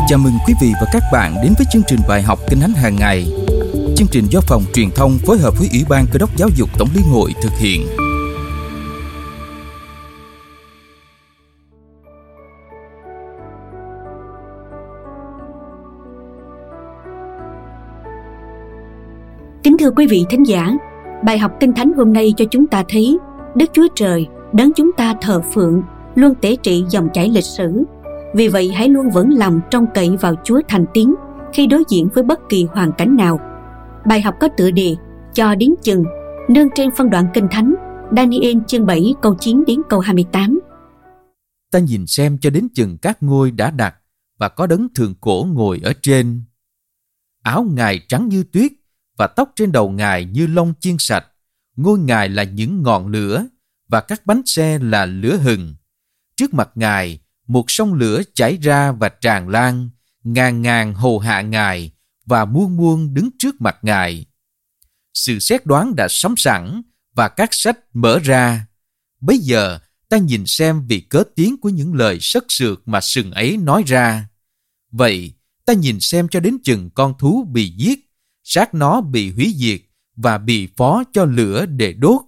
Chào mừng quý vị và các bạn đến với chương trình bài học Kinh Thánh hàng ngày. Chương trình do Phòng Truyền thông phối hợp với Ủy ban Cơ đốc Giáo dục Tổng liên hội thực hiện. Kính thưa quý vị thính giả, bài học Kinh Thánh hôm nay cho chúng ta thấy Đức Chúa Trời, đấng chúng ta thờ phượng, luôn tể trị dòng chảy lịch sử. Vì vậy hãy luôn vững lòng trông cậy vào Chúa thành tín khi đối diện với bất kỳ hoàn cảnh nào. Bài học có tựa đề Cho đến chừng, nương trên phân đoạn Kinh Thánh Daniel chương 7 câu 9 đến câu 28. Ta nhìn xem cho đến chừng các ngôi đã đặt và có đấng thượng cổ ngồi ở trên. Áo Ngài trắng như tuyết và tóc trên đầu Ngài như lông chiên sạch. Ngôi Ngài là những ngọn lửa và các bánh xe là lửa hừng. Trước mặt Ngài một sông lửa chảy ra và tràn lan, ngàn ngàn hầu hạ Ngài và muôn muôn đứng trước mặt Ngài. Sự xét đoán đã sắm sẵn và các sách mở ra. Bấy giờ ta nhìn xem vì cớ tiếng của những lời sất sượt mà sừng ấy nói ra. Vậy ta nhìn xem cho đến chừng con thú bị giết, xác nó bị hủy diệt và bị phó cho lửa để đốt.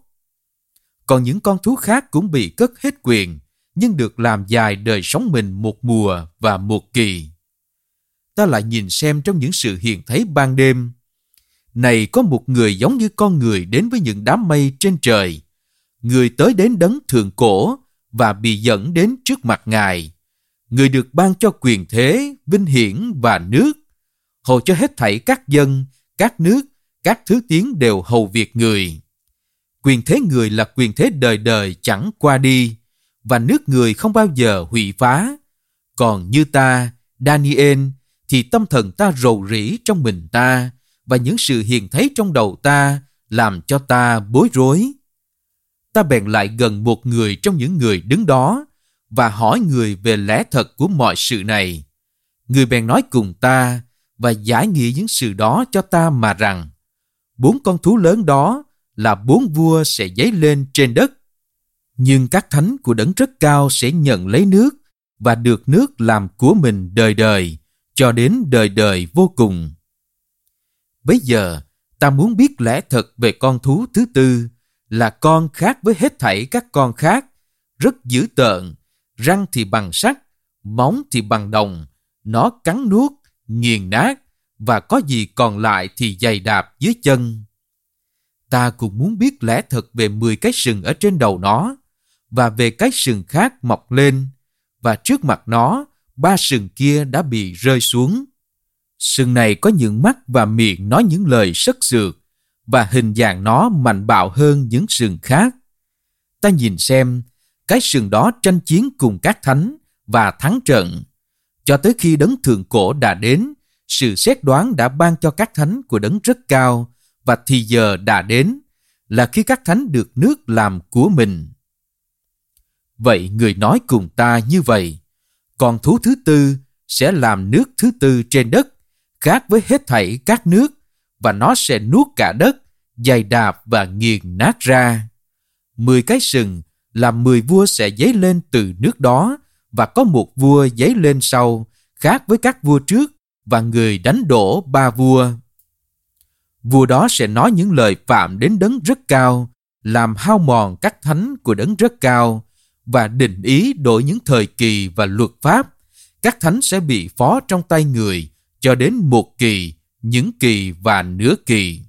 Còn những con thú khác cũng bị cất hết quyền, nhưng được làm dài đời sống mình một mùa và một kỳ. Ta lại nhìn xem trong những sự hiện thấy ban đêm. Này có một người giống như con người đến với những đám mây trên trời. Người tới đến đấng thượng cổ và bị dẫn đến trước mặt Ngài. Người được ban cho quyền thế, vinh hiển và nước. Hầu cho hết thảy các dân, các nước, các thứ tiếng đều hầu việc người. Quyền thế người là quyền thế đời đời chẳng qua đi, và nước người không bao giờ hủy phá. Còn như ta, Daniel, thì tâm thần ta rầu rĩ trong mình ta, và những sự hiện thấy trong đầu ta làm cho ta bối rối. Ta bèn lại gần một người trong những người đứng đó, và hỏi người về lẽ thật của mọi sự này. Người bèn nói cùng ta, và giải nghĩa những sự đó cho ta mà rằng, 4 con thú lớn đó là 4 vua sẽ dấy lên trên đất. Nhưng các thánh của đấng rất cao sẽ nhận lấy nước và được nước làm của mình đời đời, cho đến đời đời vô cùng. Bấy giờ, ta muốn biết lẽ thật về con thú thứ tư, là con khác với hết thảy các con khác, rất dữ tợn, răng thì bằng sắt, móng thì bằng đồng, nó cắn nuốt, nghiền nát, và có gì còn lại thì giày đạp dưới chân. Ta cũng muốn biết lẽ thật về 10 cái sừng ở trên đầu nó, và về cái sừng khác mọc lên, và trước mặt nó, 3 sừng kia đã bị rơi xuống. Sừng này có những mắt và miệng nói những lời sất sượt, và hình dạng nó mạnh bạo hơn những sừng khác. Ta nhìn xem, cái sừng đó tranh chiến cùng các thánh và thắng trận. Cho tới khi đấng thượng cổ đã đến, sự xét đoán đã ban cho các thánh của đấng rất cao, và thì giờ đã đến, là khi các thánh được nước làm của mình. Vậy người nói cùng ta như vậy, con thú thứ tư sẽ làm nước thứ tư trên đất, khác với hết thảy các nước, và nó sẽ nuốt cả đất, giày đạp và nghiền nát ra. 10 cái sừng là 10 vua sẽ dấy lên từ nước đó, và có một vua dấy lên sau, khác với các vua trước, và người đánh đổ 3 vua. Vua đó sẽ nói những lời phạm đến đấng rất cao, làm hao mòn các thánh của đấng rất cao, và định ý đổi những thời kỳ và luật pháp. Các thánh sẽ bị phó trong tay người cho đến một kỳ, những kỳ và nửa kỳ.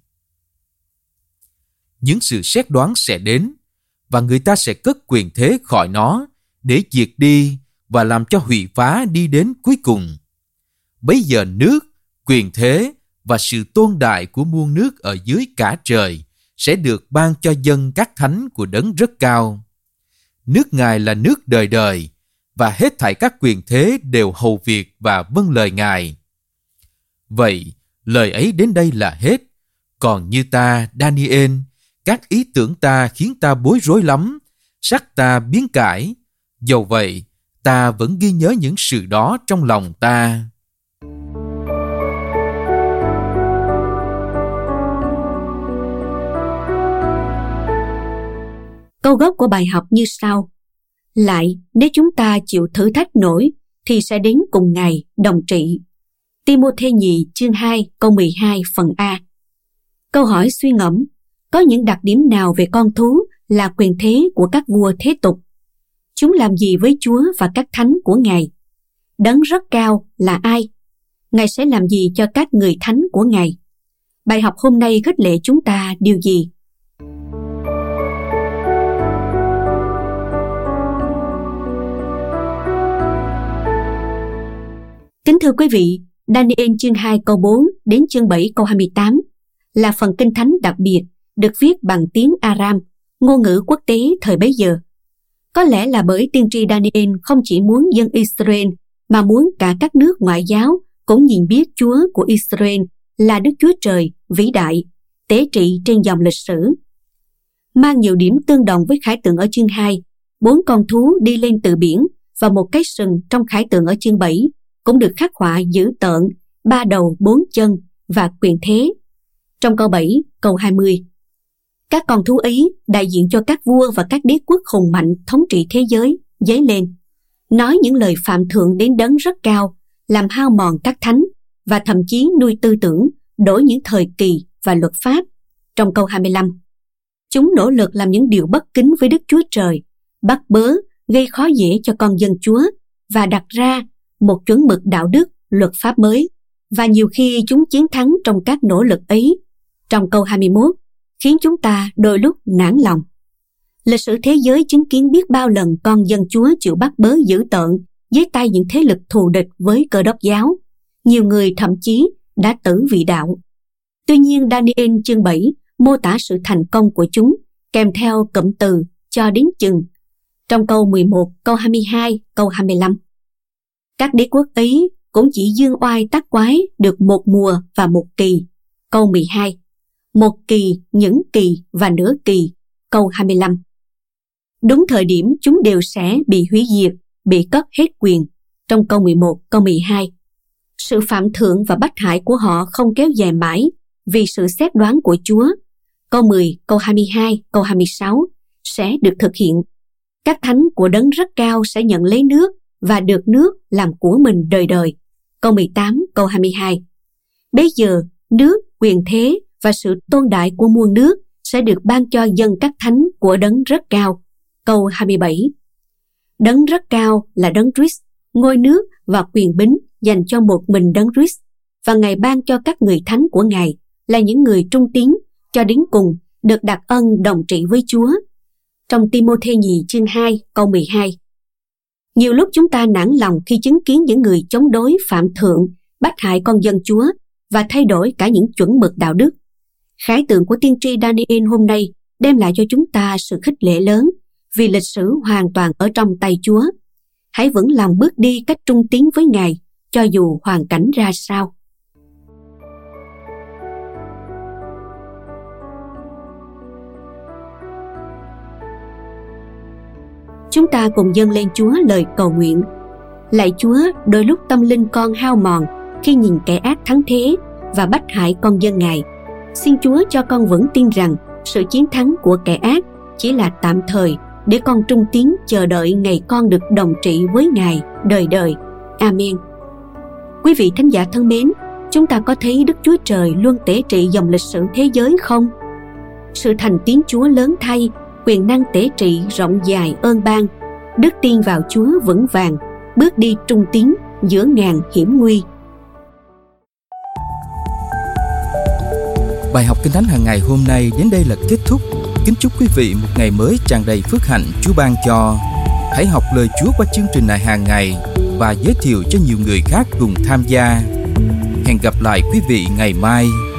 Những sự xét đoán sẽ đến, và người ta sẽ cất quyền thế khỏi nó để diệt đi và làm cho hủy phá đi đến cuối cùng. Bấy giờ nước, quyền thế và sự tôn đại của muôn nước ở dưới cả trời sẽ được ban cho dân các thánh của đấng rất cao. Nước Ngài là nước đời đời, và hết thảy các quyền thế đều hầu việc và vâng lời Ngài. Vậy, lời ấy đến đây là hết. Còn như ta, Daniel, các ý tưởng ta khiến ta bối rối lắm, sắc ta biến cải. Dầu vậy, ta vẫn ghi nhớ những sự đó trong lòng ta. Câu gốc của bài học như sau: Lại, nếu chúng ta chịu thử thách nổi, thì sẽ đến cùng Ngài đồng trị. Ti-mô-thê nhì chương 2 câu 12 phần A. Câu hỏi suy ngẫm: có những đặc điểm nào về con thú là quyền thế của các vua thế tục? Chúng làm gì với Chúa và các thánh của Ngài? Đấng rất cao là ai? Ngài sẽ làm gì cho các người thánh của Ngài? Bài học hôm nay khích lệ chúng ta điều gì? Kính thưa quý vị, Daniel chương 2 câu 4 đến chương 7 câu 28 là phần kinh thánh đặc biệt được viết bằng tiếng Aram, ngôn ngữ quốc tế thời bấy giờ. Có lẽ là bởi tiên tri Daniel không chỉ muốn dân Israel mà muốn cả các nước ngoại giáo cũng nhìn biết Chúa của Israel là Đức Chúa Trời vĩ đại, tế trị trên dòng lịch sử. Mang nhiều điểm tương đồng với khải tượng ở chương 2, 4 con thú đi lên từ biển và một cái sừng trong khải tượng ở chương 7 cũng được khắc họa dữ tợn, 3 đầu 4 chân và quyền thế. Trong câu 7, câu 20, các con thú ấy đại diện cho các vua và các đế quốc hùng mạnh thống trị thế giới dấy lên, nói những lời phạm thượng đến đấng rất cao, làm hao mòn các thánh và thậm chí nuôi tư tưởng, đổi những thời kỳ và luật pháp. Trong câu 25, chúng nỗ lực làm những điều bất kính với Đức Chúa Trời, bắt bớ, gây khó dễ cho con dân Chúa và đặt ra một chuẩn mực đạo đức, luật pháp mới. Và nhiều khi chúng chiến thắng trong các nỗ lực ấy. Trong câu 21, khiến chúng ta đôi lúc nản lòng. Lịch sử thế giới chứng kiến biết bao lần con dân Chúa chịu bắt bớ dữ tợn dưới tay những thế lực thù địch với Cơ Đốc giáo. Nhiều người thậm chí đã tử vì đạo. Tuy nhiên Daniel chương 7 mô tả sự thành công của chúng kèm theo cụm từ cho đến chừng. Trong câu 11, câu 22, câu 25. Các đế quốc ấy cũng chỉ dương oai tác quái được một mùa và một kỳ. Câu 12. Một kỳ, những kỳ và nửa kỳ. Câu 25. Đúng thời điểm chúng đều sẽ bị hủy diệt, bị cất hết quyền. Trong câu 11, câu 12. Sự phạm thượng và bách hại của họ không kéo dài mãi vì sự xét đoán của Chúa. Câu 10, câu 22, câu 26 sẽ được thực hiện. Các thánh của đấng rất cao sẽ nhận lấy nước và được nước làm của mình đời đời. Câu 18, câu 22. Bây giờ, nước, quyền thế và sự tôn đại của muôn nước sẽ được ban cho dân các thánh của đấng rất cao. Câu 27. Đấng rất cao là đấng Christ, ngôi nước và quyền bính dành cho một mình đấng Christ, và Ngài ban cho các người thánh của Ngài là những người trung tín cho đến cùng được đặc ân đồng trị với Chúa. Trong Ti-mô-thê nhì chương 2 câu 12. Nhiều lúc chúng ta nản lòng khi chứng kiến những người chống đối phạm thượng, bách hại con dân Chúa và thay đổi cả những chuẩn mực đạo đức. Khải tượng của tiên tri Daniel hôm nay đem lại cho chúng ta sự khích lệ lớn vì lịch sử hoàn toàn ở trong tay Chúa. Hãy vững lòng bước đi cách trung tín với Ngài cho dù hoàn cảnh ra sao. Chúng ta cùng dâng lên Chúa lời cầu nguyện. Lạy Chúa, đôi lúc tâm linh con hao mòn khi nhìn kẻ ác thắng thế và bách hại con dân Ngài. Xin Chúa cho con vững tin rằng sự chiến thắng của kẻ ác chỉ là tạm thời để con trung tín chờ đợi ngày con được đồng trị với Ngài đời đời. Amen. Quý vị thính giả thân mến, chúng ta có thấy Đức Chúa Trời luôn tể trị dòng lịch sử thế giới không? Sự thành tín Chúa lớn thay, quyền năng tể trị rộng dài ơn ban, đức tin vào Chúa vững vàng, bước đi trung tín giữa ngàn hiểm nguy. Bài học Kinh Thánh hàng ngày hôm nay đến đây là kết thúc. Kính chúc quý vị một ngày mới tràn đầy phước hạnh Chúa ban cho. Hãy học lời Chúa qua chương trình này hàng ngày và giới thiệu cho nhiều người khác cùng tham gia. Hẹn gặp lại quý vị ngày mai.